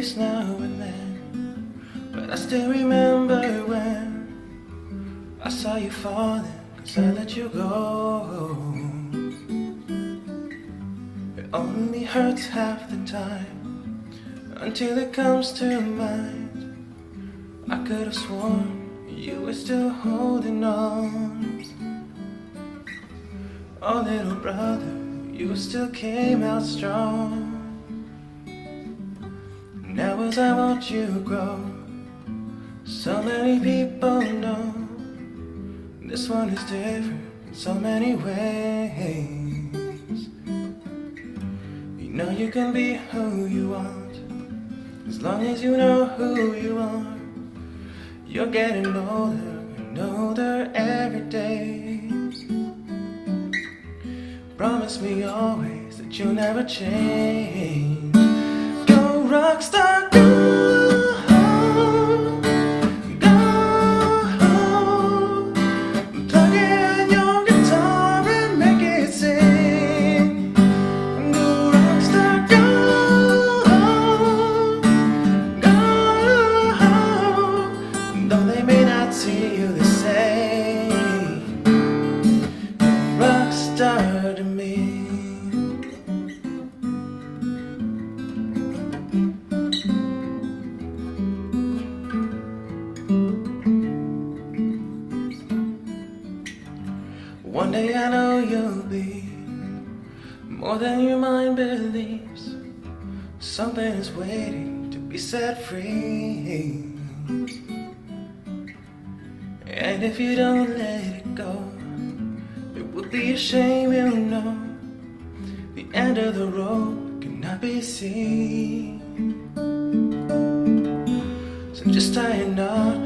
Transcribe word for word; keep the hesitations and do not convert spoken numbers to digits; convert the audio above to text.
leaves now and then, but I still remember when I saw you falling, cause I let you go. It only hurts half the time until it comes to mind. I could have sworn you were still holding on. Oh little brother, you still came out strong. Now as I watch you grow, so many people know this one is different in so many ways. You know you can be who you want, as long as you know who you are. You're getting older and older every day. Promise me always that you'll never change. Go rockstar, go. See you the same, rock star to me. One day I know you'll be more than your mind believes. Something is waiting to be set free. And if you don't let it go, it would be a shame, you know. The end of the road cannot be seen. So just tie a knot